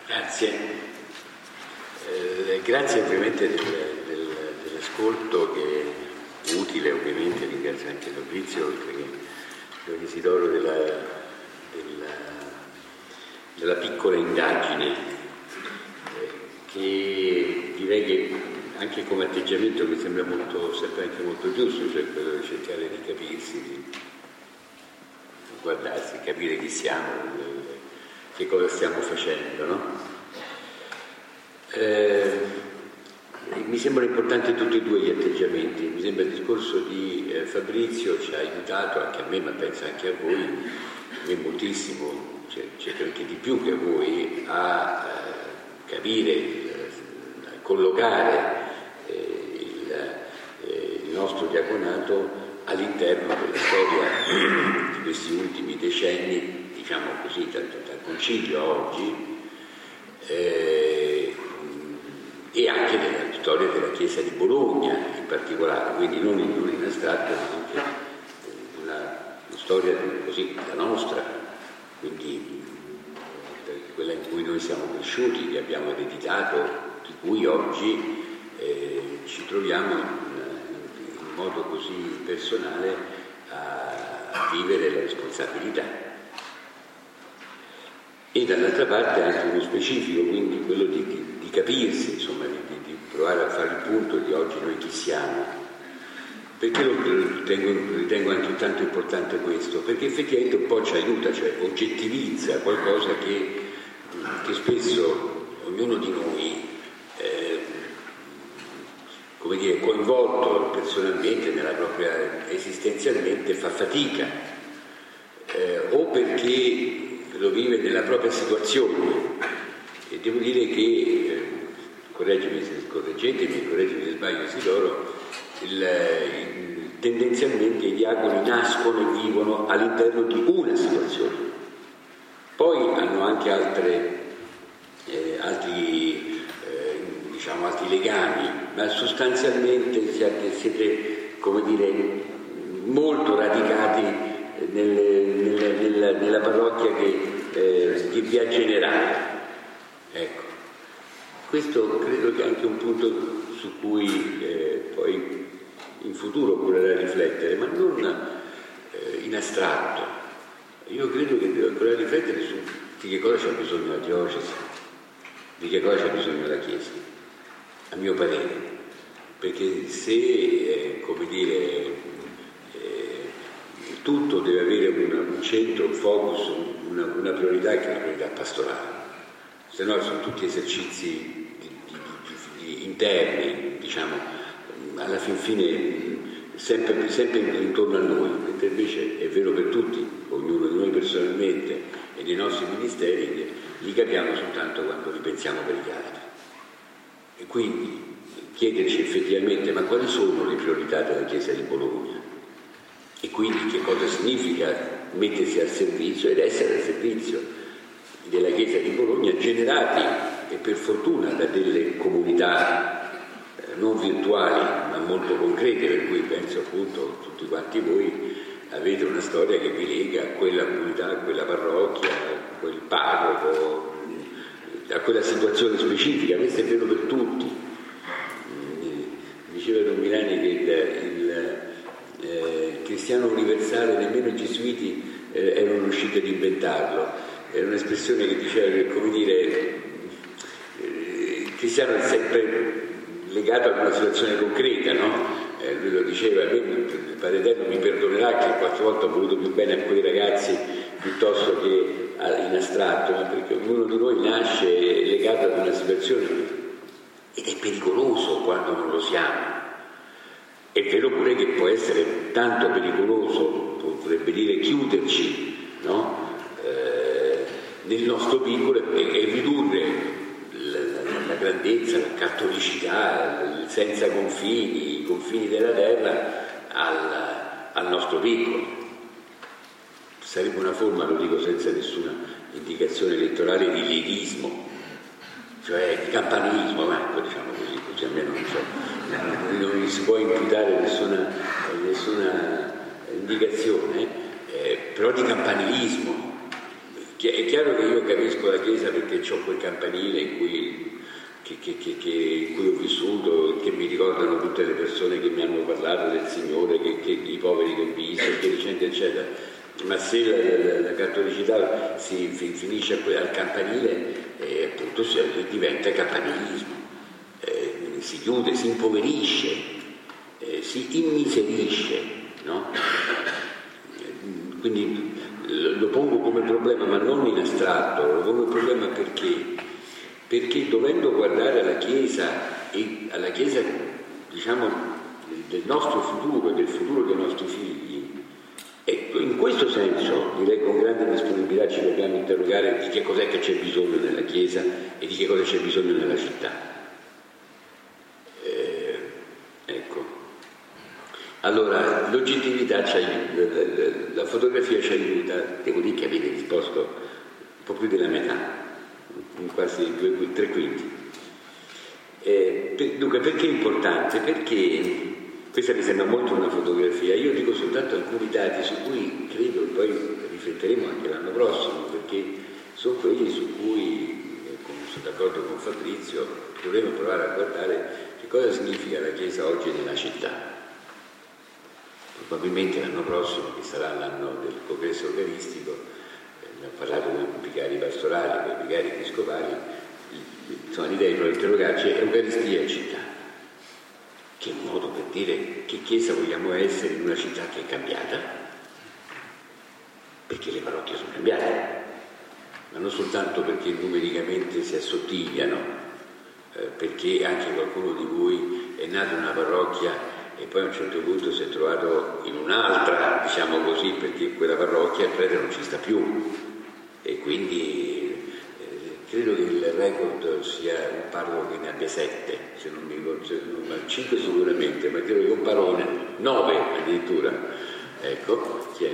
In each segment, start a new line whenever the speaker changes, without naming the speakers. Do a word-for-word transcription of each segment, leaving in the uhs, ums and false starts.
Grazie. Eh, grazie ovviamente del, del, dell'ascolto, che è utile ovviamente, ringrazio anche Fabrizio, perché l'Isidoro della, della, della piccola indagine, eh, che direi che anche come atteggiamento mi sembra molto, sempre anche molto giusto, cioè quello di cercare di capirsi, di guardarsi, capire chi siamo, che cosa stiamo facendo, no? Eh, mi sembrano importanti tutti e due gli atteggiamenti. Mi sembra il discorso di eh, Fabrizio ci ha aiutato anche a me, ma penso anche a voi, a me moltissimo, cioè, certo anche di più che a voi, a eh, capire, eh, a collocare eh, il, eh, il nostro diaconato all'interno della storia di questi ultimi decenni, diciamo così, dal, dal concilio a oggi, eh, e anche nella storia della Chiesa di Bologna in particolare, quindi non in, non in astratto, ma anche una, una storia così, la nostra, quindi quella in cui noi siamo cresciuti, che abbiamo ereditato, di cui oggi eh, ci troviamo in, in modo così personale a, a vivere la responsabilità. E dall'altra parte anche uno specifico, quindi quello di, di, di capirsi, insomma, di, di provare a fare il punto di oggi noi chi siamo. Perché lo, lo ritengo, ritengo anche tanto importante questo? Perché effettivamente un po' ci aiuta, cioè oggettivizza qualcosa che, che spesso ognuno di noi, eh, come dire, coinvolto personalmente nella propria esistenzialmente, fa fatica, eh, o perché lo vive nella propria situazione. E devo dire che, eh, correggimi se correggetemi, correggimi se sbaglio Isidoro, il, il, tendenzialmente i diaconi nascono e vivono all'interno di una situazione, poi hanno anche altre, eh, altri, eh, diciamo, altri legami, ma sostanzialmente siete, siete, come dire, molto radicati Nelle, nelle, nella, nella parrocchia che, eh, che vi ha generato. Ecco, questo credo che è anche un punto su cui eh, poi in futuro occorrerà riflettere, ma non eh, in astratto. Io credo che occorrerà riflettere su di che cosa c'è bisogno la diocesi, di che cosa c'è bisogno la Chiesa, a mio parere, perché se, eh, come dire, tutto deve avere una, un centro, un focus, una, una priorità che è una priorità pastorale, se no sono tutti esercizi di, di, di, di interni, diciamo, alla fin fine sempre, sempre intorno a noi, mentre invece è vero per tutti, ognuno di noi personalmente e dei nostri ministeri, li capiamo soltanto quando li pensiamo per gli altri. E quindi chiederci effettivamente ma quali sono le priorità della Chiesa di Bologna? E quindi che cosa significa mettersi al servizio ed essere al servizio della Chiesa di Bologna, generati e per fortuna da delle comunità eh, non virtuali ma molto concrete, per cui penso appunto tutti quanti voi avete una storia che vi lega a quella comunità, a quella parrocchia, a quel parroco, a quella situazione specifica. Questo è vero per tutti. Diceva Don Milani che il, il Eh, cristiano universale nemmeno i gesuiti eh, erano riusciti ad inventarlo. Era un'espressione che diceva che, come dire, eh, il cristiano è sempre legato a una situazione concreta, no? Eh, lui lo diceva, a me il Padre Eterno mi perdonerà che qualche volta ho voluto più bene a quei ragazzi piuttosto che in astratto, ma perché ognuno di noi nasce legato ad una situazione ed è pericoloso quando non lo siamo. È vero pure che può essere tanto pericoloso, potrebbe dire chiuderci, no? eh, nel nostro piccolo e, e ridurre la, la, la grandezza, la cattolicità, il senza confini, i confini della terra al, al nostro piccolo. Sarebbe una forma, lo dico senza nessuna indicazione elettorale, di leghismo, cioè di campanilismo, ecco, diciamo così, così almeno non so. Non gli si può imputare nessuna, nessuna indicazione, eh, però di campanilismo, è chiaro che io capisco la Chiesa perché ho quel campanile in cui, che, che, che, che, in cui ho vissuto, che mi ricordano tutte le persone che mi hanno parlato del Signore, che, che, i poveri che ho visto, eccetera, eccetera. Ma se la, la, la cattolicità si finisce al campanile, eh, appunto diventa campanilismo, eh, si chiude, si impoverisce, eh, si immiserisce, no? Quindi lo pongo come problema, ma non in astratto, lo pongo come problema perché, perché dovendo guardare alla Chiesa e alla Chiesa, diciamo, del nostro futuro e del futuro dei nostri figli, e in questo senso direi con grande disponibilità ci dobbiamo interrogare di che cos'è che c'è bisogno nella Chiesa e di che cosa c'è bisogno nella città. Eh, ecco. Allora, l'oggettività ci aiuta, la fotografia ci aiuta, devo dire che avete risposto un po' più della metà, in quasi due, tre quinti. Eh, per, dunque, perché è importante? Perché questa mi sembra molto una fotografia, io dico soltanto alcuni dati su cui credo poi rifletteremo anche l'anno prossimo, perché sono quelli su cui, come sono d'accordo con Fabrizio, dovremo provare a guardare che cosa significa la Chiesa oggi nella città. Probabilmente l'anno prossimo, che sarà l'anno del congresso eucaristico, eh, ho parlato con i vicari pastorali, con i vicari episcopali, insomma l'idea di interrogarci è Eucaristia e città. Che è un modo per dire che Chiesa vogliamo essere in una città che è cambiata, perché le parrocchie sono cambiate, ma non soltanto perché numericamente si assottigliano, eh, perché anche qualcuno di voi è nato in una parrocchia e poi a un certo punto si è trovato in un'altra, diciamo così, perché quella parrocchia il prete non ci sta più e quindi eh, credo che il record sia un parroco che ne abbia sette, se non mi ricordo, se non, ma cinque sicuramente, ma credo che un parone, nove addirittura. Ecco, chi è?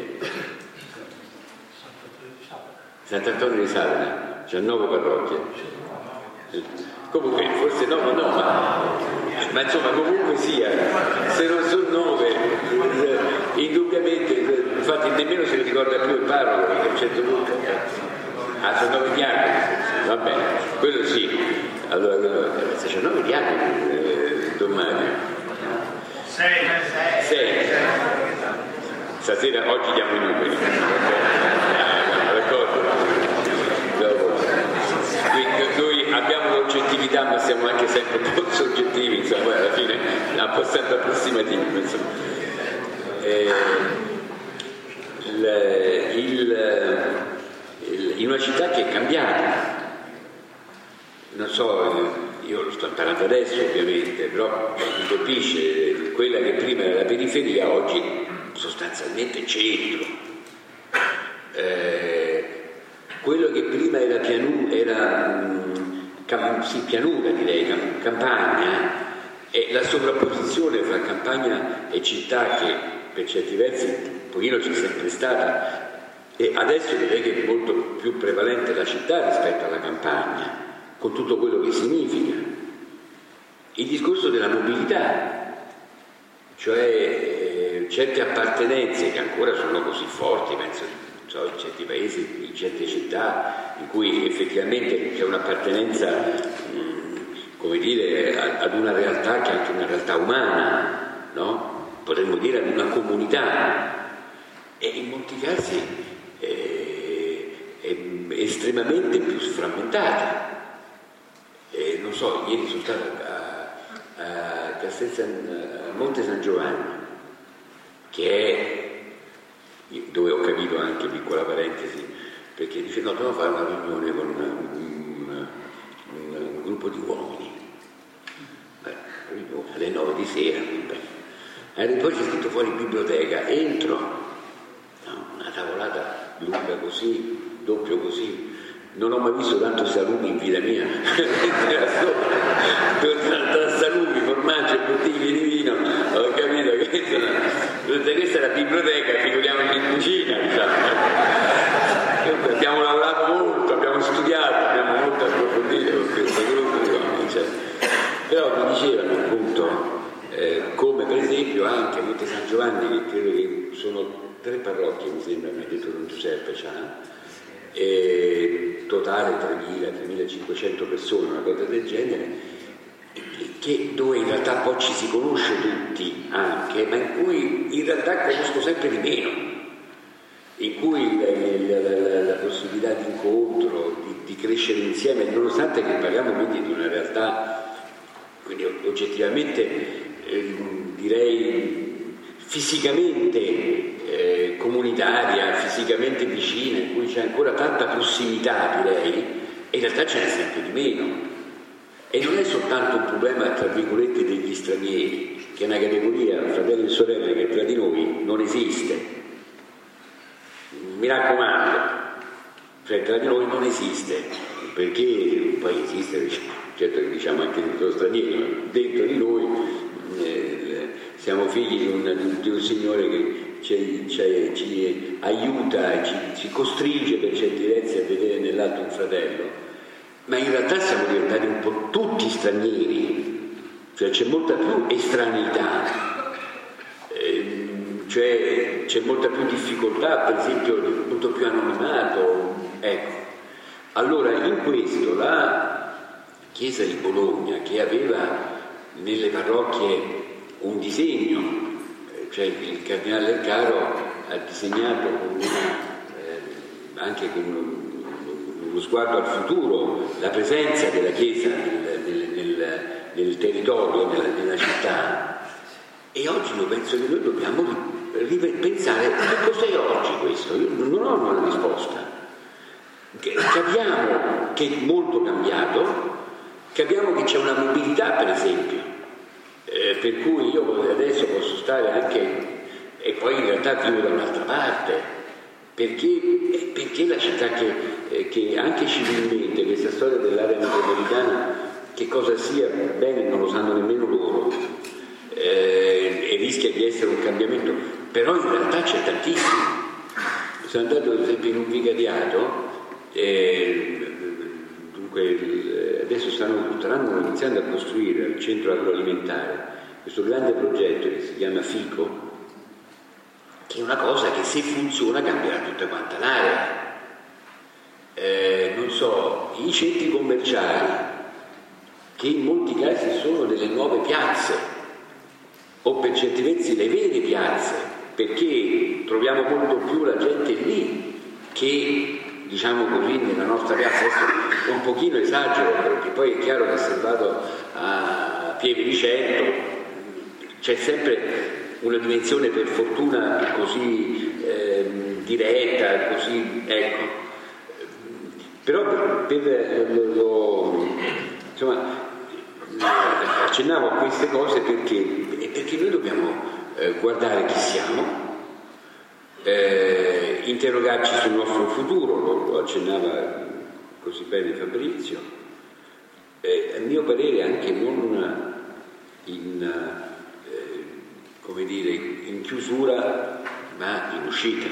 Sant'Antonio di Savona, c'ha nove parrocchie. Comunque, forse no, ma no, ma, ma insomma comunque sia, se non sono nove, eh, indubbiamente, infatti nemmeno se ne ricorda più il parroco, perché a un certo punto, ah, sono nove diaconi, va bene, quello sì, allora, allora se c'è nove diaconi, eh, domani. Sei. Sei. Stasera, oggi diamo i numeri, ah, d'accordo? Noi abbiamo l'oggettività ma siamo anche sempre un po' soggettivi, insomma, poi alla fine un po' sempre approssimativi, insomma. Eh, il, il, il, in una città che è cambiata, non so, io lo sto imparando adesso ovviamente, però mi colpisce quella che prima era la periferia, oggi sostanzialmente centro. Eh, quello che prima era pianura, era cam, sì, pianura direi, cam, campagna, e la sovrapposizione fra campagna e città che per certi versi un pochino c'è sempre stata, e adesso direi che è molto più prevalente la città rispetto alla campagna, con tutto quello che significa. Il discorso della mobilità, cioè eh, certe appartenenze che ancora sono così forti, penso so, in certi paesi, in certe città in cui effettivamente c'è un'appartenenza mh, come dire ad una realtà che è anche una realtà umana, no? Potremmo dire ad una comunità, e in molti casi eh, è estremamente più frammentata. E non so, ieri sono stato a, a Castel San, a Monte San Giovanni, che è dove ho capito anche, piccola parentesi, perché dice no, dobbiamo fare una riunione con un, un, un, un gruppo di uomini. Beh, alle nove di sera, e poi c'è scritto fuori biblioteca, entro, no, una tavolata lunga così, doppio così, non ho mai visto tanto salumi in vita mia, tra salumi, formaggi e bottiglie di vino, ho capito che sono, questa è la biblioteca, figuriamoci in cucina, diciamo. Abbiamo lavorato molto, abbiamo studiato, abbiamo molto approfondito con questo gruppo, cioè. Però mi dicevano appunto eh, come per esempio anche Monte San Giovanni, che credo che sono tre parrocchie, mi sembra, mi ha detto Don Giuseppe, cioè, eh, totale tremila tremilacinquecento persone, una cosa del genere, che, dove in realtà poi ci si conosce tutti anche, ma in cui in realtà conosco sempre di meno, in cui la, la, la, la possibilità di incontro, di, di crescere insieme, nonostante che parliamo quindi di una realtà quindi oggettivamente eh, direi fisicamente eh, comunitaria, fisicamente vicina, in cui c'è ancora tanta prossimità, direi, e in realtà ce n'è sempre di meno. E non è soltanto un problema, tra virgolette, degli stranieri, che è una categoria, fratelli e sorelle, che tra di noi non esiste. Mi raccomando, cioè tra di noi non esiste, perché poi esiste, certo che diciamo anche dentro stranieri, ma dentro di noi eh, siamo figli di un, di un Signore che ci, ci, ci aiuta, ci, ci costringe per certi versi a vedere nell'altro un fratello. Ma in realtà siamo diventati un po' tutti stranieri, cioè c'è molta più estraneità, eh, cioè c'è molta più difficoltà, per esempio molto più anonimato, ecco. Allora in questo la Chiesa di Bologna, che aveva nelle parrocchie un disegno, cioè il Cardinale Leccaro ha disegnato con una, eh, anche con un lo sguardo al futuro, la presenza della Chiesa nel, nel, nel, nel territorio, nella, nella città. E oggi io penso che noi dobbiamo ripensare che cos'è oggi questo. Io non ho una risposta. Capiamo che è molto cambiato, capiamo che c'è una mobilità, per esempio, eh, per cui io adesso posso stare anche, e poi in realtà vivo da un'altra parte. Perché, perché la città che, eh, che anche civilmente, questa storia dell'area metropolitana, che cosa sia bene non lo sanno nemmeno loro, eh, e rischia di essere un cambiamento, però in realtà c'è tantissimo. Sono andato ad esempio in un vicariato, eh, dunque adesso stanno, staranno iniziando a costruire il centro agroalimentare, questo grande progetto che si chiama FICO, che è una cosa che se funziona cambierà tutta quanta l'area. Eh, non so, i centri commerciali, che in molti casi sono delle nuove piazze, o per certi versi le vere piazze, perché troviamo molto più la gente lì che, diciamo così, nella nostra piazza. Adesso un pochino esagero, perché poi è chiaro che se vado a Pieve di Cento c'è sempre una dimensione per fortuna così eh, diretta, così, ecco. Però per, per lo, lo, insomma, accennavo a queste cose perché, perché noi dobbiamo eh, guardare chi siamo, eh, interrogarci sul nostro futuro, lo, lo accennava così bene Fabrizio, eh, a mio parere anche non in come dire, in chiusura ma in uscita,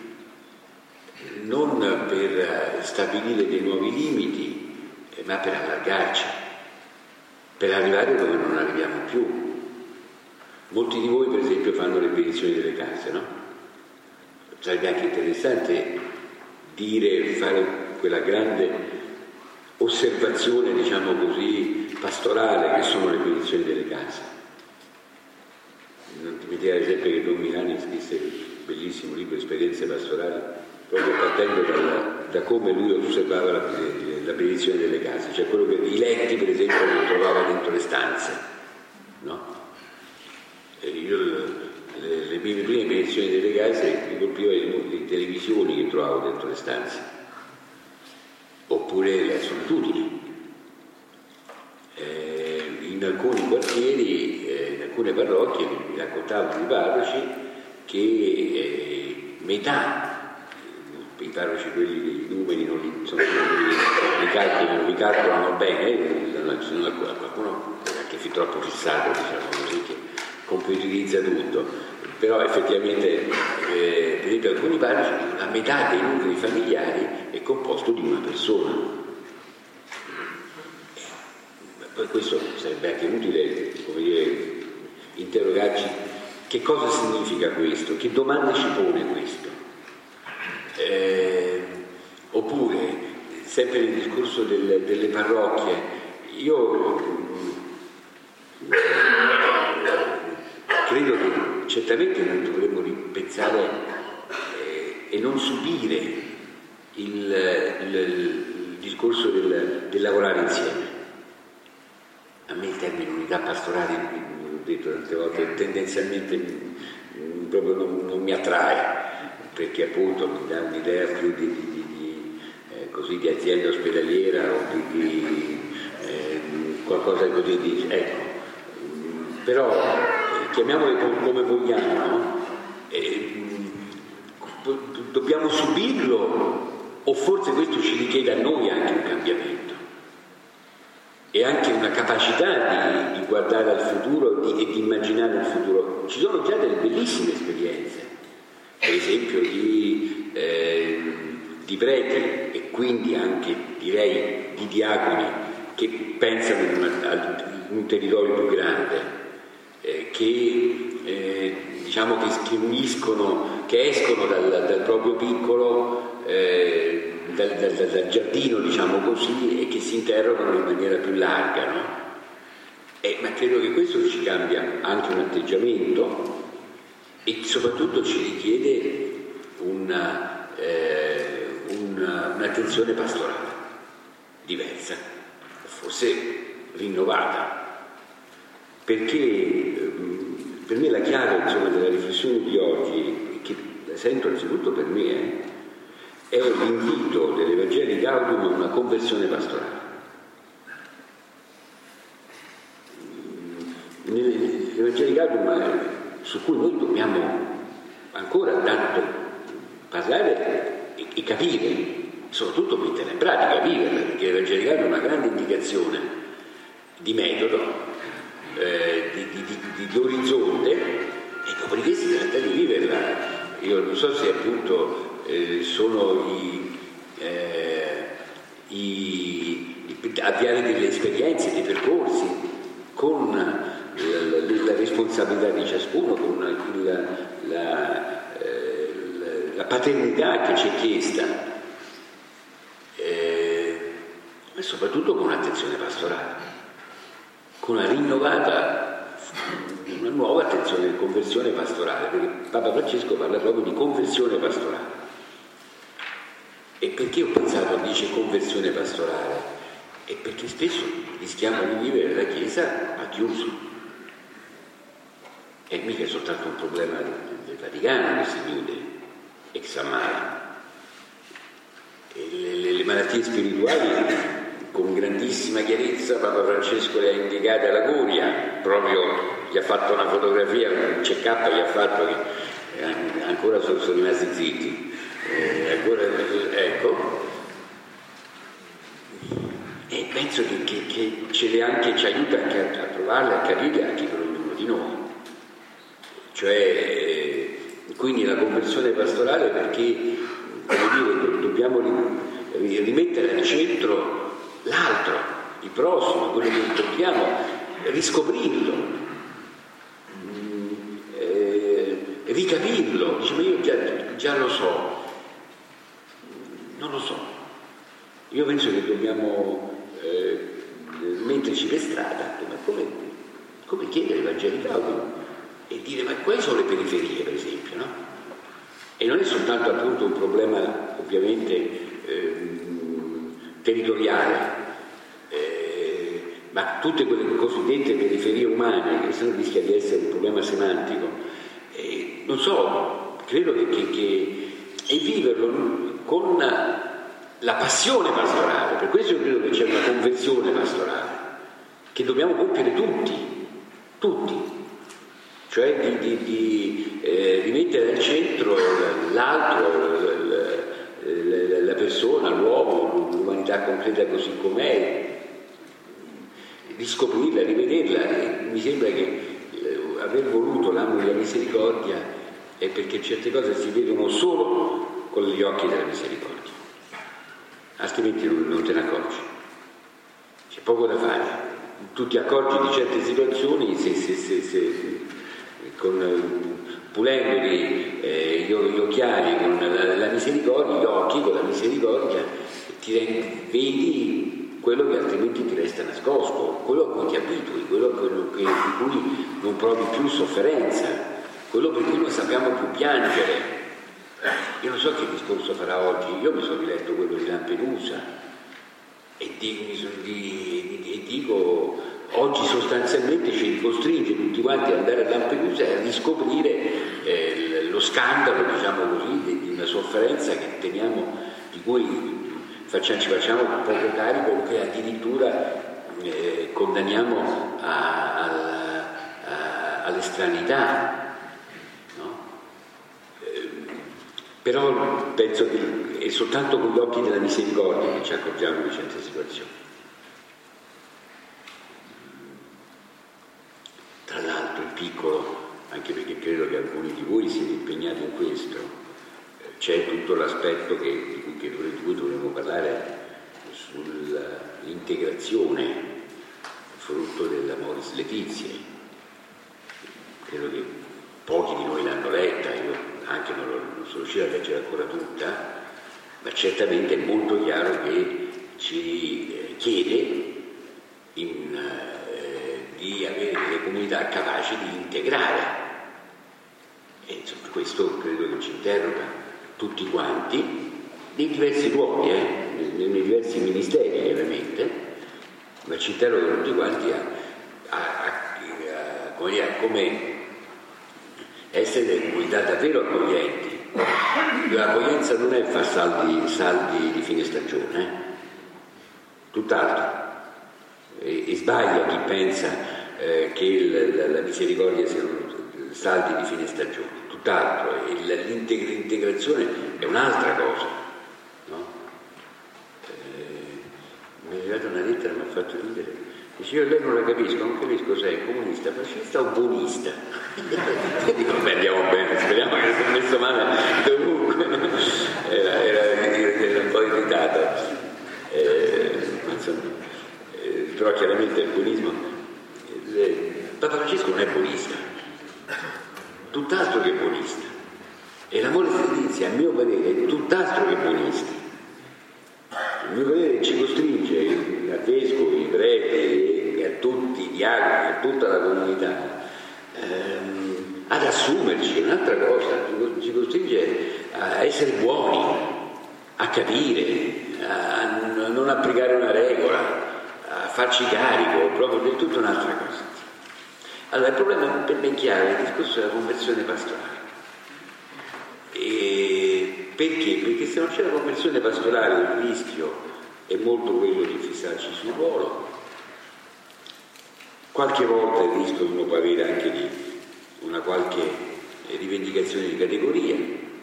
non per stabilire dei nuovi limiti, ma per allargarci, per arrivare dove non arriviamo più. Molti di voi per esempio fanno le benedizioni delle case, no? Sarebbe anche interessante dire, fare quella grande osservazione, diciamo così, pastorale che sono le benedizioni delle case. Non dimenticare ad esempio che Don Milani scrisse un bellissimo libro, Esperienze pastorali, proprio partendo dalla, da come lui osservava la, la benedizione delle case, cioè quello che i letti per esempio li trovava dentro le stanze, no? E io le, le mie prime benedizioni delle case mi colpiva le, le televisioni che trovavo dentro le stanze, oppure la solitudine. Eh, in alcuni quartieri, alcune parrocchie mi raccontavano i parroci che eh, metà, i parroci quelli dei numeri non li, sono quelli li calcolano, li calcolano bene, eh, ci sono qualcuno anche fin troppo fissato, diciamo così, che computerizza tutto, però effettivamente eh, per esempio alcuni parroci, la metà dei nuclei familiari è composto di una persona. Per questo sarebbe anche utile, come dire, interrogarci che cosa significa questo, che domande ci pone questo, eh, oppure sempre nel discorso del, delle parrocchie, io credo che certamente noi dovremmo ripensare eh, e non subire il, il, il discorso del, del lavorare insieme. A me il termine unità pastorale, l'ho detto tante volte, tendenzialmente mh, proprio non, non mi attrae, perché appunto mi dà un'idea più di, di, di, di, eh, così, di azienda ospedaliera o di, di eh, qualcosa così di... Ecco, però eh, chiamiamole come vogliamo, no? eh, dobbiamo subirlo o forse questo ci richiede a noi anche un cambiamento e anche una capacità di, di guardare al futuro di, e di immaginare il futuro. Ci sono già delle bellissime esperienze, per esempio di, eh, di preti e quindi anche direi di diaconi che pensano in, una, in un territorio più grande, eh, che eh, diciamo che, che uniscono, che escono dal, dal proprio piccolo, eh, dal, dal, dal giardino, diciamo così, e che si interrogano in maniera più larga, no? Eh, ma credo che questo ci cambia anche un atteggiamento e soprattutto ci richiede una, eh, una, un'attenzione pastorale diversa, forse rinnovata, perché eh, per me la chiave, insomma, della riflessione di oggi, che la sento anzitutto per me, eh, è l'invito dell'Evangelii Gaudium a una conversione pastorale. L'Evangelii Gaudium, su cui noi dobbiamo ancora tanto parlare e, e capire, soprattutto mettere in pratica, viverla, perché l'Evangelii Gaudium è una grande indicazione di metodo, eh, di, di, di, di orizzonte, e dopodiché si tratta di viverla. Io non so se appunto eh, sono i, eh, i, i avviare delle esperienze, dei percorsi con la, la responsabilità di ciascuno, con la, la, eh, la paternità che ci è chiesta, eh, e soprattutto con un'attenzione pastorale, con una rinnovata, una nuova attenzione di conversione pastorale, perché Papa Francesco parla proprio di conversione pastorale. E perché ho pensato, dice conversione pastorale? E perché spesso rischiamo di vivere la Chiesa a chiuso. E mica è soltanto un problema del Vaticano che si chiude, ex ammala. Le, le, le malattie spirituali, con grandissima chiarezza, Papa Francesco le ha indicate alla Curia, proprio gli ha fatto una fotografia, un check-up gli ha fatto che eh, ancora sono, sono rimasti zitti. Eh, ancora, ecco, e penso che, che, che ce le anche, ci aiuta anche a, a provarle, a capire anche per ognuno di noi, cioè eh, quindi la conversione pastorale, perché come dire, dobbiamo rimettere al centro l'altro, il prossimo, quello che dobbiamo riscoprirlo, eh, ricapirlo. Dice, ma io già, già lo so. Non lo so, io penso che dobbiamo eh, metterci per strada, ma come, come chiedere l'Evangelii Gaudium e dire, ma quali sono le periferie, per esempio, no? E non è soltanto appunto un problema ovviamente eh, territoriale, eh, ma tutte quelle cosiddette periferie umane, che se no rischia di essere un problema semantico, eh, non so, credo che, che, che e viverlo con la passione pastorale. Per questo io credo che c'è una conversione pastorale che dobbiamo compiere tutti, tutti, cioè di, di, di eh, rimettere al centro l'altro, la, la, la persona, l'uomo, l'umanità concreta così com'è, riscoprirla, rivederla. E mi sembra che eh, aver voluto l'anno della misericordia è perché certe cose si vedono solo con gli occhi della misericordia, altrimenti non, non te ne accorgi, c'è poco da fare, tu ti accorgi di certe situazioni se, se, se, se, con, pulendoli eh, gli, gli occhiali con la, la misericordia, gli occhi con la misericordia, ti rendi, vedi quello che altrimenti ti resta nascosto, quello a cui ti abitui, quello, quello che, di cui non provi più sofferenza, quello per cui non sappiamo più piangere. Io non so che discorso farà oggi, io mi sono riletto quello di Lampedusa e dico, e dico oggi sostanzialmente ci costringe tutti quanti ad andare a Lampedusa e a riscoprire eh, lo scandalo, diciamo così, di, di una sofferenza che teniamo, di cui facciamo, ci facciamo poco carico, che addirittura eh, condanniamo a, a, a, all'estraneità. Però penso che è soltanto con gli occhi della misericordia che ci accorgiamo di certe situazioni. Tra l'altro, il piccolo, anche perché credo che alcuni di voi siete impegnati in questo, c'è tutto l'aspetto che, di, cui, che di cui dovremmo parlare sull'integrazione, frutto dell'Amoris Laetitia. Credo che pochi di noi l'hanno letta, io anche non, lo, non sono riuscito a leggere ancora tutta, ma certamente è molto chiaro che ci eh, chiede in, eh, di avere delle comunità capaci di integrare. E insomma, questo credo che ci interroga tutti quanti, nei diversi ruoli, eh, nei, nei diversi ministeri chiaramente, ma ci interroga tutti quanti a, a, a, a, come, dire, a come essere delle comunità davvero accoglienti. L'accoglienza non è far saldi, saldi di fine stagione, eh? Tutt'altro. E, e sbaglia chi pensa eh, che il, la, la misericordia siano saldi di fine stagione, tutt'altro. E l'integrazione è un'altra cosa, no? Eh, mi è arrivata una lettera, mi ha fatto ridere. Dice, io lei non la capisco, non capisco se è comunista, fascista o buonista. Dico, beh, andiamo bene, speriamo che non messo male dovunque. Era, era, era un po' irritato. Eh, insomma, eh, però chiaramente il buonismo. Eh, Papa Francesco non è buonista, tutt'altro che buonista. E l'amore Laetitia, a mio parere, è tutt'altro che buonista. Il mio parere ci costringe al vescovo, i preti e a tutti i diaconi, a tutta la comunità ehm, ad assumerci un'altra cosa, ci costringe a essere buoni, a capire, a non applicare una regola, a farci carico, proprio del tutto un'altra cosa. Allora il problema per me chiaro è il discorso della conversione pastorale. E perché? Perché se non c'è la conversione pastorale il rischio è molto quello di fissarci sul ruolo. Qualche volta il rischio uno può avere anche di una qualche rivendicazione di categoria.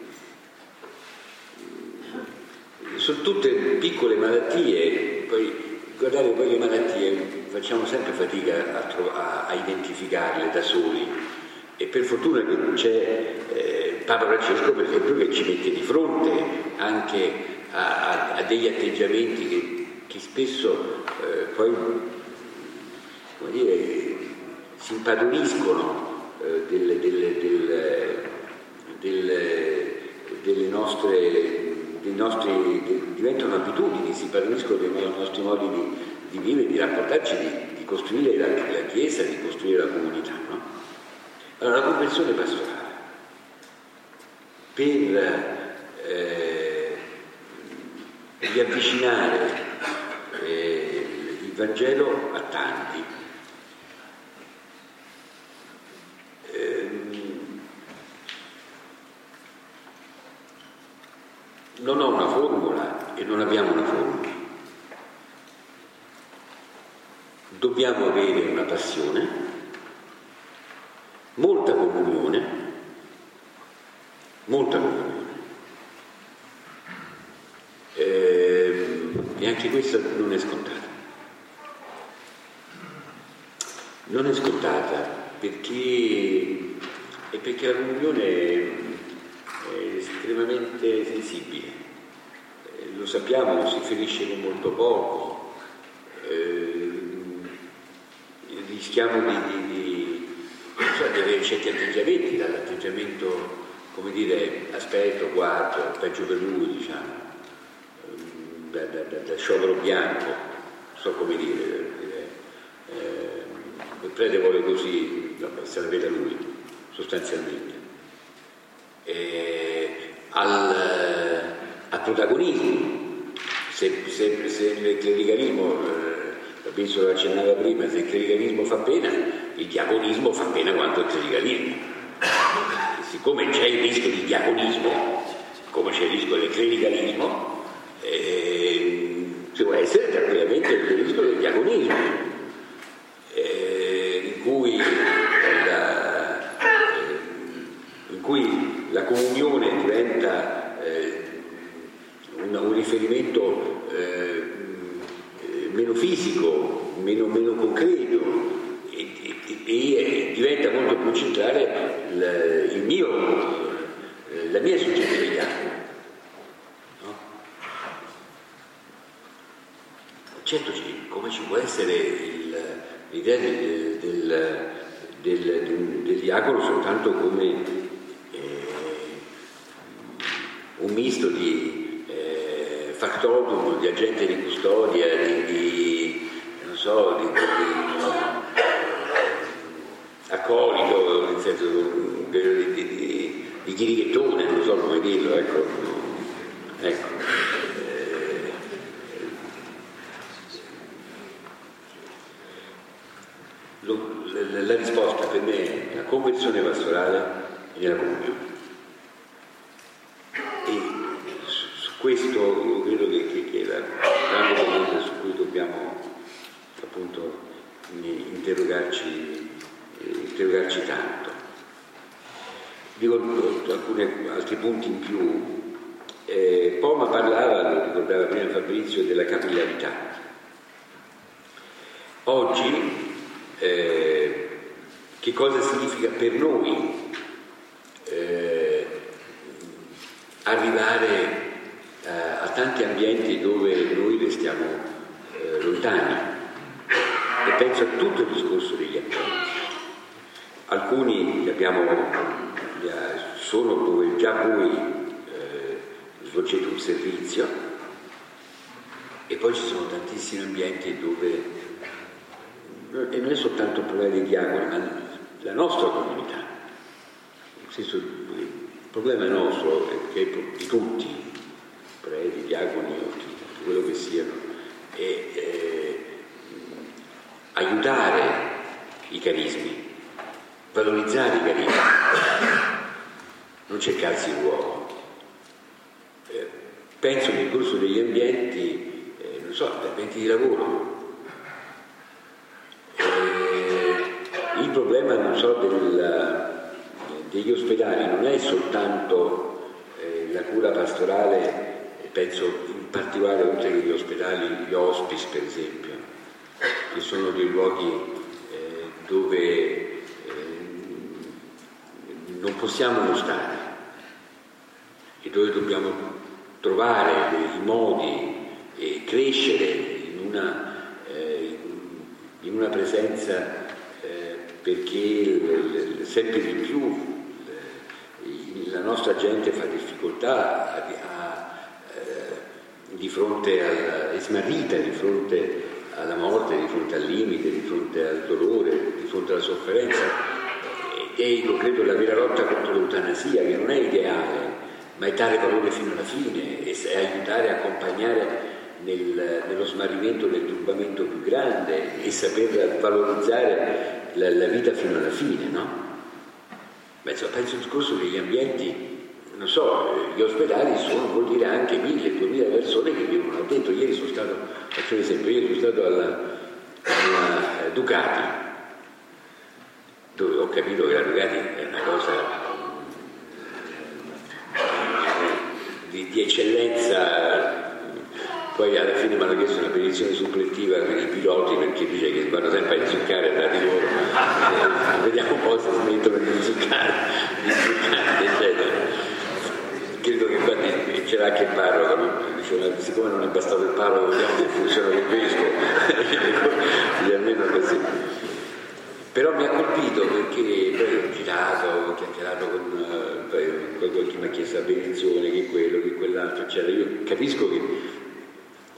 Sono tutte piccole malattie, poi guardate poi le malattie facciamo sempre fatica a, tro- a, a identificarle da soli. E per fortuna che c'è eh, Papa Francesco, per esempio, che ci mette di fronte anche a, a, a degli atteggiamenti che, che spesso eh, poi, come dire, si impadroniscono eh, delle, delle, delle, delle, delle nostre, dei nostri, de, diventano abitudini, si impadroniscono dei nostri modi di, di vivere, di rapportarci, di, di costruire la, la Chiesa, di costruire la comunità, no? Allora, la conversione pastorale per eh, riavvicinare eh, il Vangelo a tanti. Eh, non ho una formula e non abbiamo una formula. Dobbiamo avere una passione, molta comunione, molta comunione. E, e anche questa non è scontata. Non è scontata perché, è perché la comunione è estremamente sensibile. Eh, lo sappiamo, si ferisce con molto poco. Eh, rischiamo di, di, di di avere certi atteggiamenti, dall'atteggiamento, come dire, aspetto, guardo, peggio per lui, diciamo, da, da, da, da sciopero bianco, non so come dire, eh, il prete vuole così, vabbè, se la veda lui, sostanzialmente, eh, al, al protagonismo. Se, se, se il clericalismo, eh, Capisco lo accennava prima, se il clericalismo fa pena, il diaconismo fa pena quanto il clericalismo. E siccome c'è il rischio di diaconismo, come c'è il rischio del clericalismo, eh, ci può essere tranquillamente il rischio del diaconismo, eh, in cui la, eh, in cui la comunione diventa eh, un, un riferimento eh, meno fisico, meno, meno concreto, e, e, e diventa molto più centrale il, il mio, la mia soggettività. No? Certo, come ci può essere il, l'idea del, del, del, del, del diacono soltanto come eh, un misto di factotum, di agente di custodia, di, di non so, di, di accolito, nel senso di, di, di, di chirichettone, non so come dirlo, ecco. ecco. Eh, lo, la, la risposta per me è la conversione pastorale e la comunione. Questo io credo che, che, che è la grande domanda su cui dobbiamo appunto interrogarci, interrogarci tanto. Dico alcuni altri punti in più. Eh, Poma parlava, lo ricordava prima Fabrizio, della capillarità. Oggi eh, che cosa significa per noi eh, arrivare a tanti ambienti dove noi restiamo eh, lontani, e penso a tutto il discorso degli ambienti. Alcuni li abbiamo, li sono dove già voi eh, svolgete un servizio, e poi ci sono tantissimi ambienti dove, e non è soltanto un problema dei diaconi, ma la nostra comunità, nel senso, il problema nostro è che è di tutti, preti, diaconi, quello che siano, e eh, aiutare i carismi, valorizzare i carismi, non cercarsi il ruolo. Eh, penso che nel corso degli ambienti, eh, non so, ambienti di lavoro, eh, il problema, non so, del, degli ospedali non è soltanto eh, la cura pastorale. Penso in particolare, oltre che gli ospedali, gli hospice per esempio, che sono dei luoghi eh, dove eh, non possiamo non stare e dove dobbiamo trovare i modi e crescere in una, eh, in una presenza eh, perché sempre di più eh, la nostra gente fa difficoltà a, a di fronte alla, è smarrita di fronte alla morte, di fronte al limite, di fronte al dolore, di fronte alla sofferenza. E io credo la vera lotta contro l'eutanasia, che non è ideale, ma è dare valore fino alla fine e aiutare a accompagnare nel, nello smarrimento del turbamento più grande e saper valorizzare la, la vita fino alla fine, no? Beh, insomma, penso al discorso degli ambienti. Non so, gli ospedali sono, vuol dire anche mille, duemila persone che vivono là dentro. Ieri sono stato, faccio un esempio, ieri sono stato alla, alla Ducati, dove ho capito che la Ducati è una cosa di, di eccellenza. Poi alla fine mi hanno chiesto una petizione supplettiva per i piloti, perché dice che vanno sempre a inzuccare tra di loro. Eh, vediamo un po' se smettono di inzuccare, di inzuccare, eccetera. Credo che guardi, c'era anche il parroco, no? Diceva, siccome non è bastato il parroco, vediamo se funziona il vescovo, quindi almeno così. Però mi ha colpito perché poi ho girato, ho chiacchierato con, poi, con chi mi ha chiesto la benedizione, che quello, che quell'altro, eccetera. Io capisco che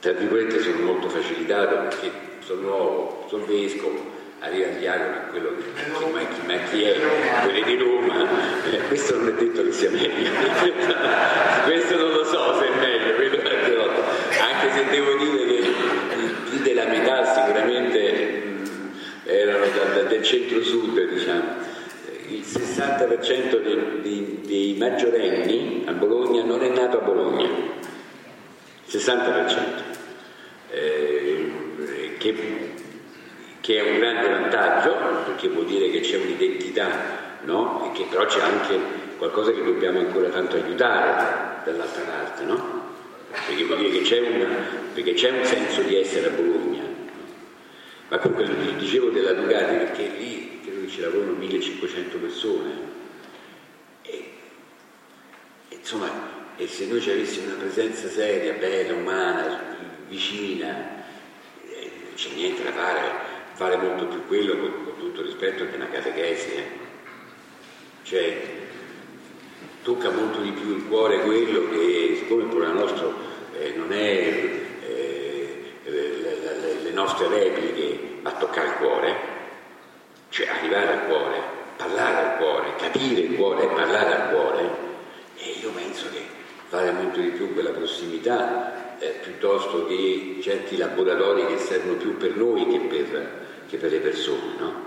tra virgolette sono molto facilitato perché sono nuovo, sono vescovo, arriva il dialogo a quello che chi, ma, chi, ma chi è, quelli di Roma, eh, questo non è detto che sia meglio, questo non lo so se è meglio, quello è anche se devo dire che più della metà sicuramente mh, erano da, da, del centro-sud, diciamo. Il sessanta per cento dei, dei, dei maggiorenni a Bologna non è nato a Bologna, sessanta per cento, eh, che, che è un grande vantaggio perché vuol dire che c'è un'identità, no? E che però c'è anche qualcosa che dobbiamo ancora tanto aiutare dall'altra parte, no? Perché vuol dire che c'è, una, perché c'è un senso di essere a Bologna. Ma comunque dicevo della Ducati perché lì credo che ci lavorano millecinquecento persone e, e insomma, e se noi ci avessimo una presenza seria, bella, umana, vicina, eh, non c'è niente da fare, fare molto più quello con, con tutto rispetto che una catechesi, eh. Cioè tocca molto di più il cuore quello che, siccome il problema nostro eh, non è eh, le, le, le nostre repliche, ma toccare il cuore, cioè arrivare al cuore, parlare al cuore, capire il cuore e parlare al cuore, e io penso che fare molto di più quella prossimità eh, piuttosto che certi laboratori che servono più per noi che per, che per le persone, no?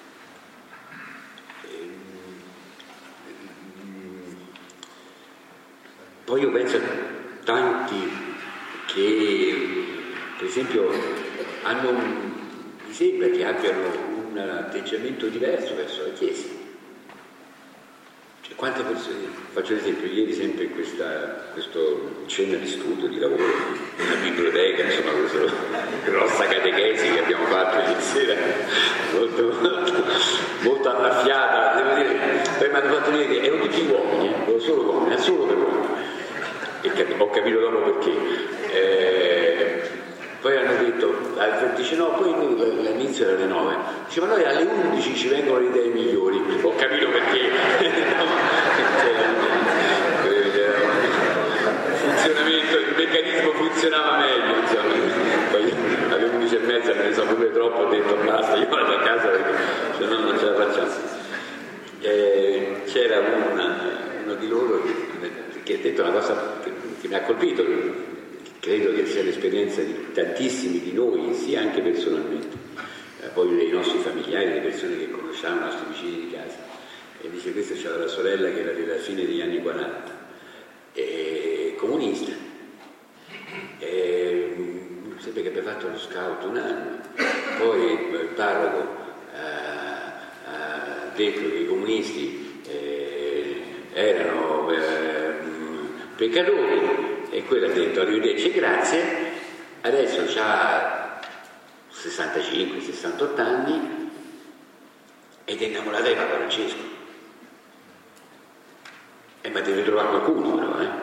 Poi io penso a tanti che per esempio hanno, mi sembra che abbiano un atteggiamento diverso verso la Chiesa. Cioè, quante persone, faccio l'esempio, ieri sempre in questa questo cena di studio, di lavoro, nella biblioteca, insomma, questa grossa catechesi che abbiamo fatto ieri sera, molto, molto, molto annaffiata, devo dire, poi mi hanno fatto vedere che erano tutti uomini, eh, solo uomini, era solo per uomini. E cap- ho capito dopo perché. Eh, poi hanno detto, dice no, poi all'inizio era alle nove, dice ma noi alle undici ci vengono le idee migliori, ho capito perché. Il funzionamento, il meccanismo funzionava meglio, insomma. Poi alle undici e mezza me ne so pure troppo, ho detto basta, io vado a casa perché se no non ce la facciamo. Eh, c'era una, uno di loro che, che ha detto una cosa che, che mi ha colpito, credo che sia l'esperienza di tantissimi di noi, sia anche personalmente, eh, poi dei nostri familiari, delle persone che conosciamo, i nostri vicini di casa. E dice, questa c'era la sorella che era della fine degli anni quaranta, e comunista, e, sempre che aveva fatto lo scout un anno, poi il parroco eh, ha detto che i comunisti eh, erano eh, peccatori, e quello ha detto arrivederci, grazie, adesso ha sessantacinque sessantotto anni ed è innamorata di Papa Francesco. E ma deve trovare qualcuno però, eh?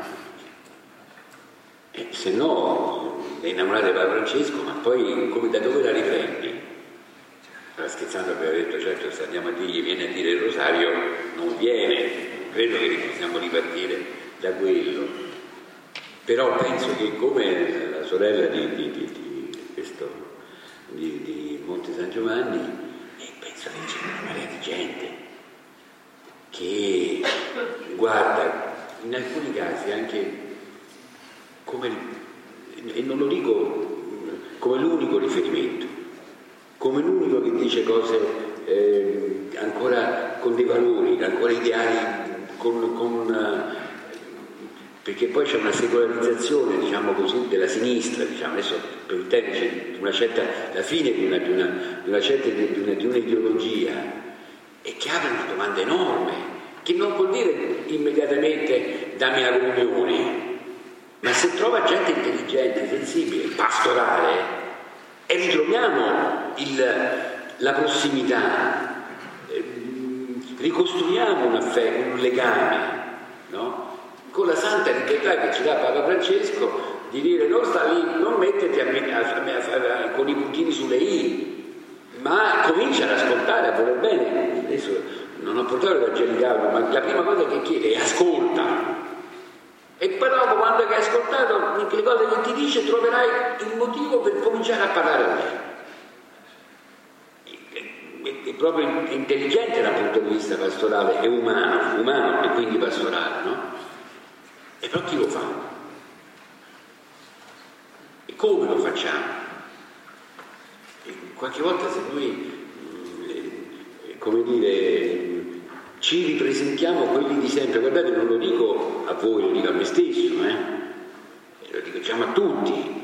E se no è innamorata di Papa Francesco, ma poi come, da dove la riprendi? Allora, scherzando abbiamo detto, certo, se andiamo a dirgli viene a dire il rosario, non viene, credo che possiamo ripartire da quello. Però penso che come la sorella di, di, di, di, questo, di, di Monte San Giovanni, eh, penso che c'è una marea di gente che guarda in alcuni casi anche come, e non lo dico come l'unico riferimento, come l'unico che dice cose eh, ancora con dei valori, ancora ideali, con, con perché poi c'è una secolarizzazione, diciamo così, della sinistra, diciamo, adesso per intenderci, una certa, la fine di una, di una, di una certa di una, di un'ideologia, e che apre una domanda enorme, che non vuol dire immediatamente dammi la comunione, ma se trova gente intelligente, sensibile, pastorale, e ritroviamo il, la prossimità, eh, ricostruiamo un affetto, un legame, no? Con la santa libertà che ci dà Papa Francesco di dire non sta lì, non metterti a, a, a, a, con i puntini sulle i, ma comincia ad ascoltare, a voler bene. Adesso non ho portato il Vangelo, ma la prima cosa che chiede è ascolta, E poi dopo, quando hai ascoltato le cose che ti dice, troverai il motivo per cominciare a parlare a lei. È proprio intelligente dal punto di vista pastorale e umano, umano e quindi pastorale, no? E però chi lo fa? E come lo facciamo? E qualche volta se noi, eh, come dire, ci ripresentiamo quelli di sempre, guardate, non lo dico a voi, lo dico a me stesso, eh? Lo dico, diciamo, a tutti,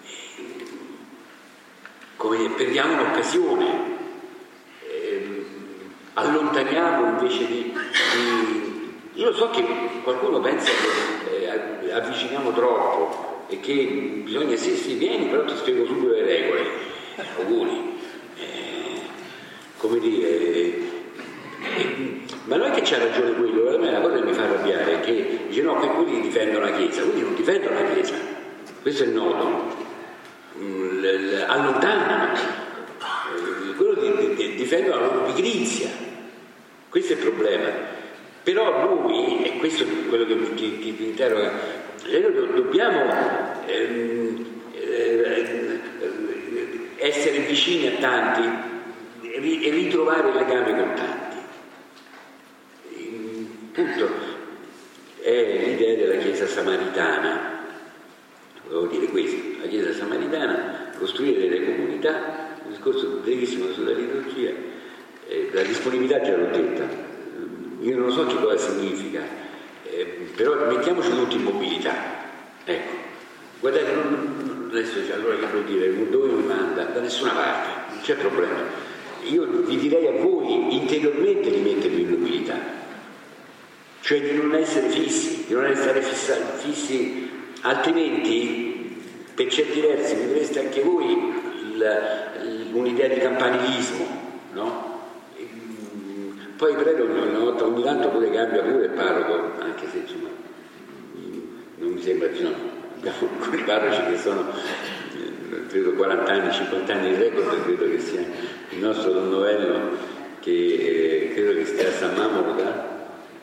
come perdiamo un'occasione. Allontaniamo invece di, di... Io so che qualcuno pensa che eh, avviciniamo troppo e che bisogna, sì sì vieni, però ti spiego subito le regole, eh, auguri, eh, come dire, eh, eh, ma non è che c'ha ragione quello, a me la cosa che mi fa arrabbiare è che dice no, che quelli difendono la Chiesa, quelli non difendono la Chiesa, questo è noto, mm, l- l- allontanano, eh, quello di, di, difendono la loro pigrizia. Questo è il problema. Però noi, e questo è quello che ti, ti, ti interroga, noi dobbiamo ehm, eh, essere vicini a tanti e ritrovare il legame con tanti. Punto è l'idea della Chiesa samaritana. Volevo dire questo, la Chiesa samaritana, costruire delle comunità, un discorso brevissimo sulla liturgia. Eh, la disponibilità già l'ho detta, io non so che cosa significa, eh, però mettiamoci tutti in mobilità, ecco, guardate, non, adesso allora che vuol dire, dove mi manda? Da nessuna parte, non c'è problema, io vi direi a voi interiormente di mettervi in mobilità, cioè di non essere fissi, di non essere fissa, fissi, altrimenti per certi versi vedreste anche voi il, un'idea di campanilismo, no? Poi prego una volta ogni tanto pure cambia pure il parroco, anche se insomma non mi sembra di no, abbiamo alcuni parroci che sono credo quaranta anni, cinquanta anni di record, credo che sia il nostro Don Novello che eh, credo che stia a San Mamolo da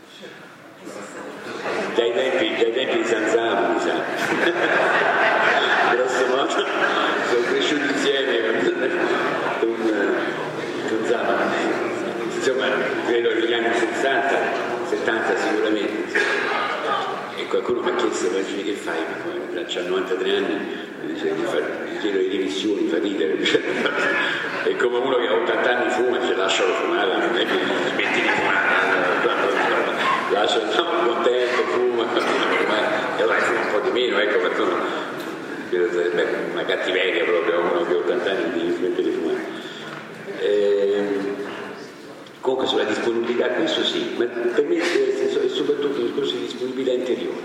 dai tempi, dai tempi di San Zamo, mi sa. Grosso modo sono cresciuti insieme con, con Zamo. Insomma, credo negli anni sessanta, settanta sicuramente. E qualcuno mi ha chiesto, ma che fai? C'ha novantatré anni, mi dice che fa, gli chiedo le dimissioni, fa ridere. È come uno che a ottanta anni fuma e ci lascialo fumare, non è che smetti di fumare, lascia no, contento, fuma, e allora fuma un po' di meno, ecco perché uno, credo sarebbe una cattiveria proprio uno che a ottanta anni di smettere di fumare. E, comunque sulla disponibilità, questo sì, ma per me è soprattutto un discorso di disponibilità interiore,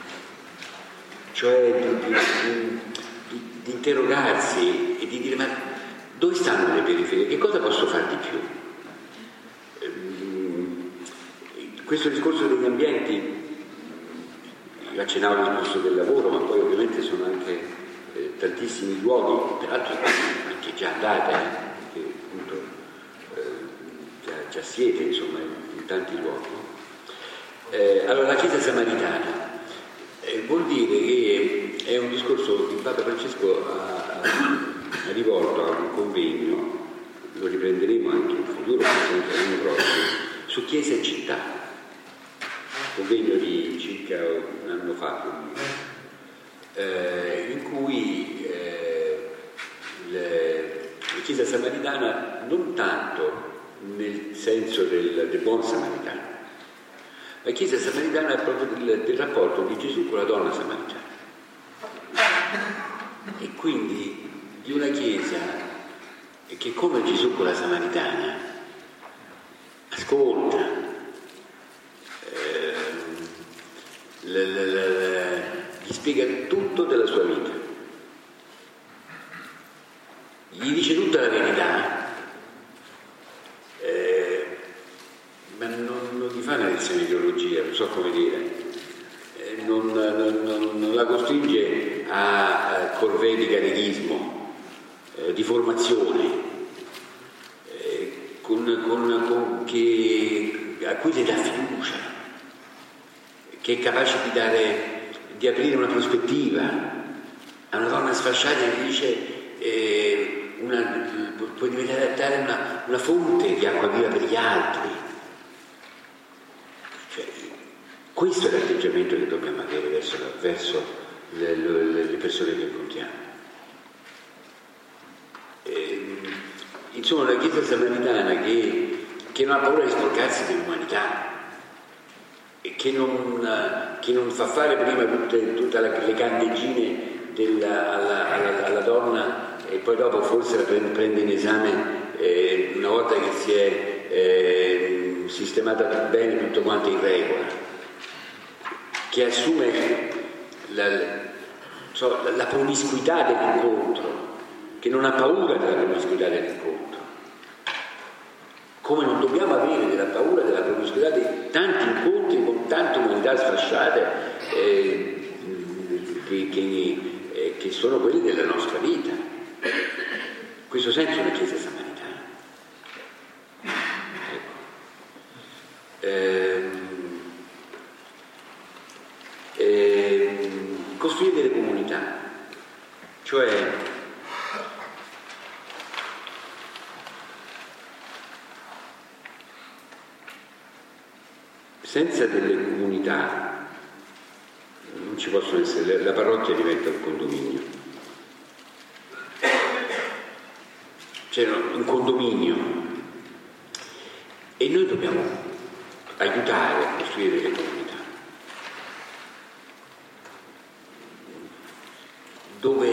cioè di, di, di, di interrogarsi e di dire ma dove stanno le periferie, che cosa posso fare di più? Ehm, questo discorso degli ambienti, io accennavo al discorso del lavoro, ma poi ovviamente sono anche eh, tantissimi luoghi, peraltro anche già andate, eh, perché appunto già siete insomma in tanti luoghi. Eh, allora la Chiesa samaritana eh, vuol dire che è un discorso che Papa Francesco ha, ha rivolto a un convegno, lo riprenderemo anche in futuro, anche l'anno prossimo, su Chiesa e città, un convegno di circa un anno fa, eh, in cui eh, le, la Chiesa samaritana non tanto nel senso del, del buon samaritano. La Chiesa samaritana è proprio del, del rapporto di Gesù con la donna samaritana. E quindi di una Chiesa che come Gesù con la samaritana ascolta, eh, la, la, la, la, gli spiega tutto della sua vita, gli dice tutta la verità. Eh, ma non, non gli fa una lezione di teologia, non so come dire, eh, non, non, non, non la costringe a, a corvée di catecismo, eh, di formazione, eh, con, con, con, che, a cui si dà fiducia, che è capace di dare di aprire una prospettiva a una donna sfasciata che dice eh, una, può diventare una, una fonte di acqua viva per gli altri. Cioè, questo è l'atteggiamento che dobbiamo avere verso, verso le, le, le persone che incontriamo. Eh, insomma, la Chiesa samaritana che, che non ha paura di sporcarsi dell'umanità e che non, che non fa fare prima tutte, tutte le candeggine della, alla, alla, alla donna e poi dopo forse la prende, prende in esame eh, una volta che si è eh, sistemata bene tutto quanto in regola, che assume la, so, la, la promiscuità dell'incontro, che non ha paura della promiscuità dell'incontro, come non dobbiamo avere della paura della promiscuità di tanti incontri con tante umanità sfasciate eh, che, che, eh, che sono quelli della nostra vita. In questo senso è una Chiesa samaritana. Ecco. Ehm, ehm, costruire delle comunità, cioè senza delle comunità non ci possono essere, la parrocchia diventa un condominio, c'è un condominio e noi dobbiamo aiutare a costruire delle comunità dove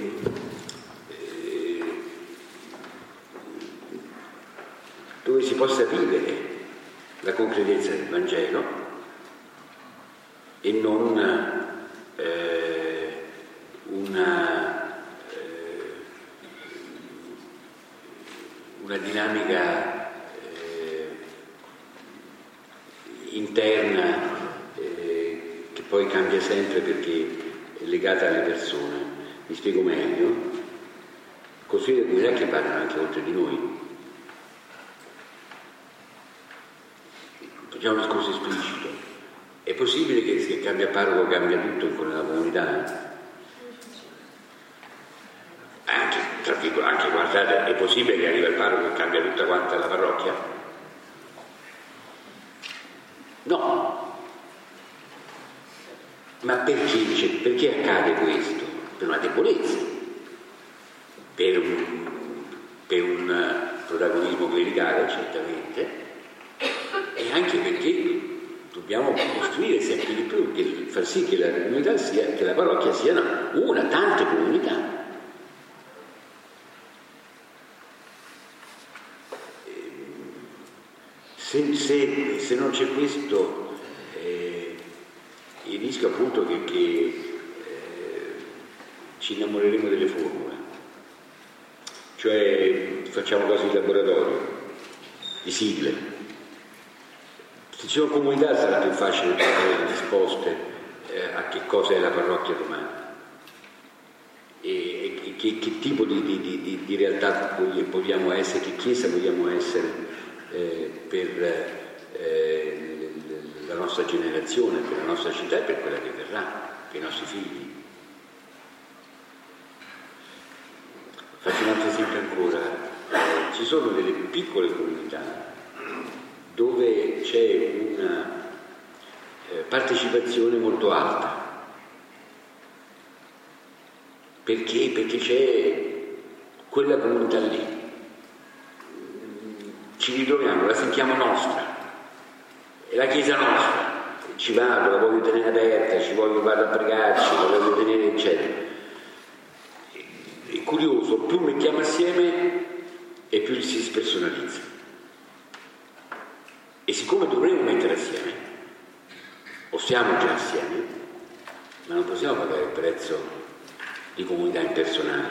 eh, dove si possa vivere la concretezza del Vangelo e non eh, una, eh, una dinamica eh, interna eh, che poi cambia sempre perché è legata alle persone. Mi spiego meglio: costruire comunità che parlano anche oltre di noi. Facciamo un discorso esplicito. È possibile che se cambia parroco cambia tutto con la comunità? Anche, tra virgolette, anche guardate, è possibile che arriva il parroco e cambia tutta quanta la parrocchia? No. Ma perché, cioè, perché accade questo? Per una debolezza, per un, per un protagonismo clericale, certamente, e anche perché dobbiamo costruire sempre di più, che far sì che la comunità sia, che la parrocchia siano una, tante comunità. Se, se, se non c'è questo, eh, il rischio appunto che, che eh, ci innamoreremo delle formule, cioè facciamo cose di laboratorio, di sigle. Se ci sono comunità sarà più facile trovare le risposte eh, a che cosa è la parrocchia romana e, e che, che tipo di, di, di, di realtà vogliamo essere, che chiesa vogliamo essere eh, per eh, la nostra generazione, per la nostra città e per quella che verrà, per i nostri figli. Faccio un altro esempio ancora: ci sono delle piccole comunità dove c'è una eh, partecipazione molto alta. Perché? Perché c'è quella comunità lì. Ci ritroviamo, la sentiamo nostra, è la Chiesa nostra, ci vado, la voglio tenere aperta, ci voglio, vado a pregarci, la voglio tenere, eccetera. È curioso, più mettiamo assieme e più si spersonalizza. E siccome dovremmo mettere assieme, o siamo già assieme, ma non possiamo pagare il prezzo di comunità impersonali,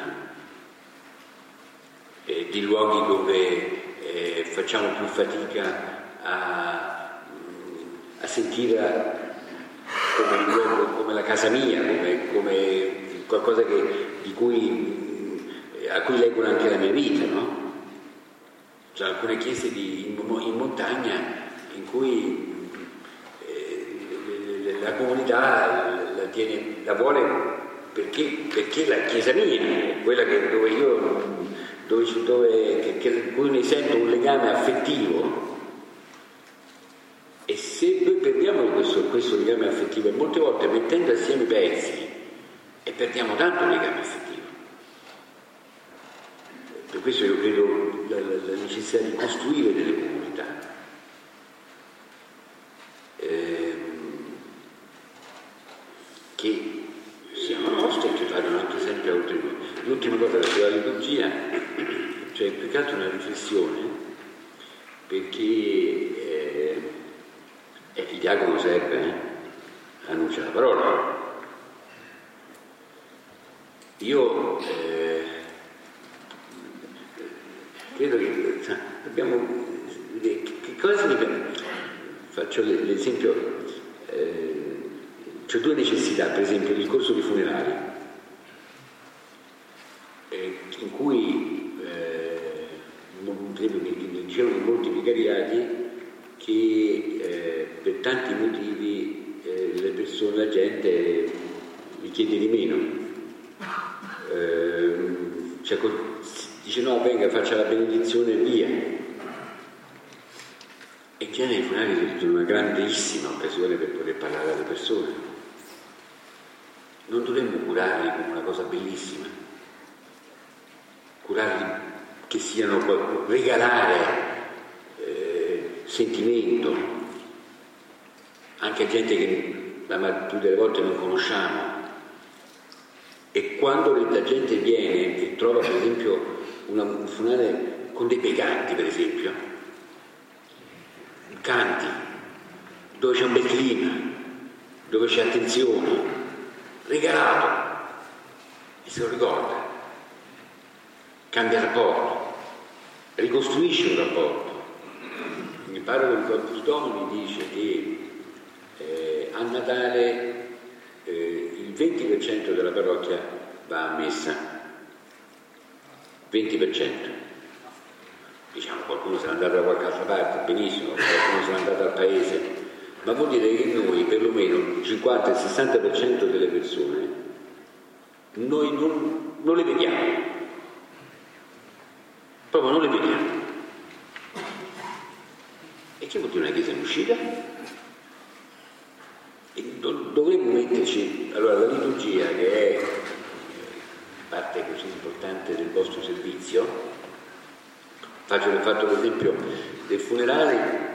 eh, di luoghi dove eh, facciamo più fatica a, a sentire come il luogo, come la casa mia, come, come qualcosa che, di cui, a cui leggono anche la mia vita, no? C'è alcune chiese di, in, in montagna in cui eh, la comunità la, tiene, la vuole perché, perché la Chiesa mia è quella che, dove io dove, dove, che, che, cui ne sento un legame affettivo, e se noi perdiamo questo, questo legame affettivo, e molte volte mettendo assieme i pezzi e perdiamo tanto il legame affettivo. Per questo io credo la, la, la necessità di costruire delle comunità. Che siano nostre e che vadano anche sempre oltre noi. L'ultima cosa sulla liturgia, cioè più che altro una riflessione, perché eh, eh, il diacono serve, eh, annuncia la parola. Io eh, credo che cioè, dobbiamo vedere che cosa significa. Faccio l'esempio. Eh, C'è due necessità, per esempio il corso di funerali, eh, in cui eh, non, credo che mi dicevano molti vicariati che eh, per tanti motivi eh, le persone, la gente li chiede di meno. Eh, cioè, dice no, venga, faccia la benedizione e via. E in genere i funerali sono una grandissima occasione per poter parlare alle persone. Non dovremmo curarli come una cosa bellissima, curarli che siano, regalare eh, sentimento anche a gente che la più delle volte non conosciamo. E quando la gente viene e trova per esempio una, un funerale con dei pecanti, per esempio, canti, dove c'è un bel clima, dove c'è attenzione, regalato, e se lo ricorda, cambia rapporto, ricostruisce un rapporto. Il parroco di Corpus Domini dice che eh, a Natale eh, il venti per cento della parrocchia va a messa, venti per cento. Diciamo, qualcuno se n'è andato da qualche altra parte, benissimo, qualcuno se n'è andato al paese. Ma vuol dire che noi, perlomeno il cinquanta sessanta per cento delle persone, noi non, non le vediamo, proprio non le vediamo. E che vuol dire una chiesa in uscita? E do, dovremmo metterci, allora la liturgia, che è parte così importante del vostro servizio, faccio fatto l'esempio del funerale.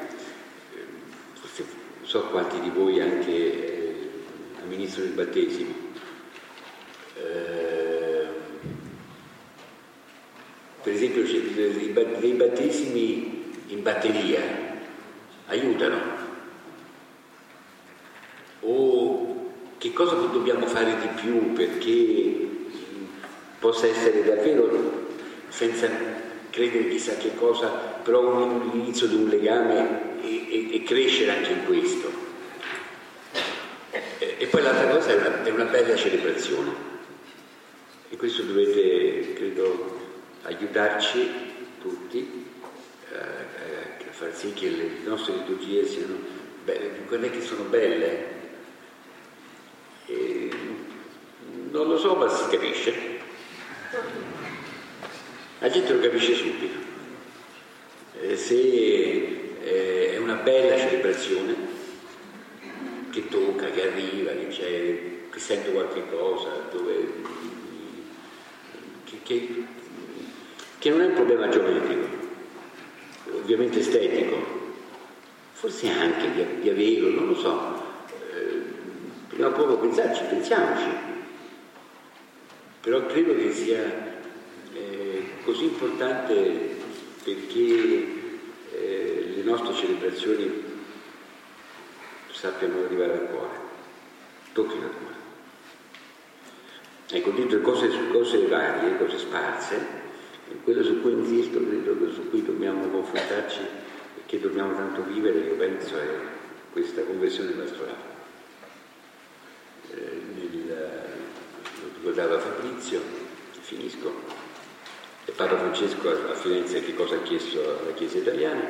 So quanti di voi anche eh, amministrano il battesimo. Eh, per esempio dei battesimi in batteria aiutano. O che cosa dobbiamo fare di più perché possa essere davvero, senza credere chissà che cosa, però l'inizio di un legame e, e, e crescere anche in questo. E, e poi l'altra cosa è una, è una bella celebrazione, e questo dovete, credo, aiutarci tutti eh, a far sì che le nostre liturgie siano belle, quelle che sono belle. E non lo so, ma si capisce. La gente lo capisce subito. Eh, se eh, è una bella celebrazione che tocca, che arriva, che c'è, che sente qualche cosa, dove, che, che, che non è un problema geometrico, ovviamente estetico, forse anche di, di averlo, non lo so. Eh, prima o poi pensarci, pensiamoci. Però credo che sia così importante perché eh, le nostre celebrazioni sappiano arrivare al cuore, tocchino al cuore. Ecco, dentro cose, cose varie, cose sparse, quello su cui insisto, credo che su cui dobbiamo confrontarci e che dobbiamo tanto vivere, io penso, è questa conversione pastorale. Eh, nel, lo ricordava Fabrizio, finisco. Papa Francesco a Firenze che cosa ha chiesto alla Chiesa italiana?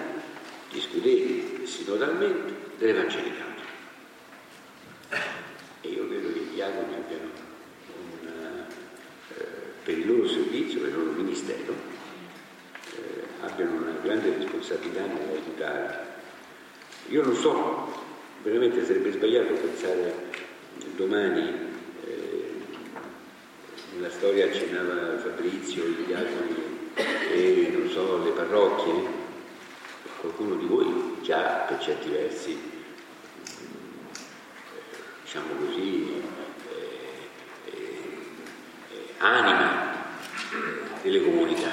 Discutete sinodalmente dell'evangelicato. E io credo che gli diaconi abbiano una, eh, per il loro servizio, per il loro ministero, eh, abbiano una grande responsabilità nell'aiutare. Io non so, veramente sarebbe sbagliato pensare domani, eh, nella storia accennava Fabrizio, i diaconi e non so, le parrocchie, qualcuno di voi già per certi versi, diciamo così, eh, eh, anima delle comunità.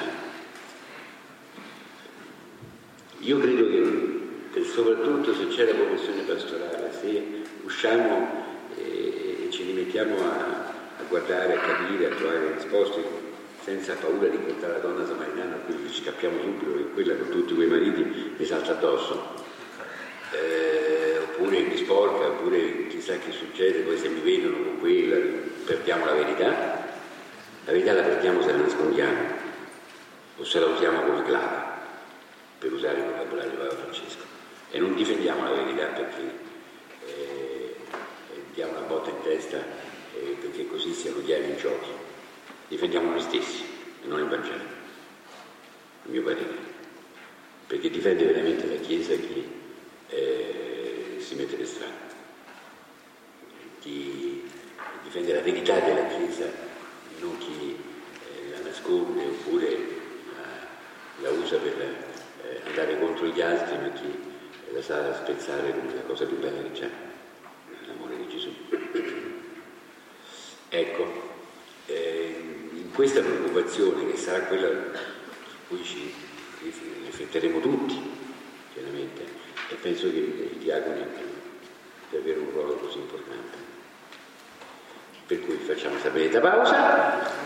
Io credo che, che soprattutto se c'è la professione pastorale, se usciamo e, e ci rimettiamo a, a guardare, a capire, a trovare risposte senza paura di portare la donna samaritana, quindi ci scappiamo subito e quella con tutti quei mariti mi salta addosso, eh, oppure mi sporca, oppure chissà che succede, poi se mi vedono con quella perdiamo la verità. La verità la perdiamo se la nascondiamo o se la usiamo come clava, per usare il vocabolario di Papa Francesco, e non difendiamo la verità perché eh, diamo una botta in testa eh, perché così siano chiari i giochi. Difendiamo noi stessi e non il Vangelo, a mio parere, perché difende veramente la Chiesa chi eh, si mette le strade, chi difende la verità della Chiesa, non chi eh, la nasconde oppure la, la usa per eh, andare contro gli altri, ma chi la sa spezzare come la cosa più bella che c'è, l'amore di Gesù. Ecco. Eh, in questa preoccupazione, che sarà quella su cui ci rifletteremo tutti, chiaramente, e penso che i diaconi abbiano davvero un ruolo così importante. Per cui facciamo questa breve pausa.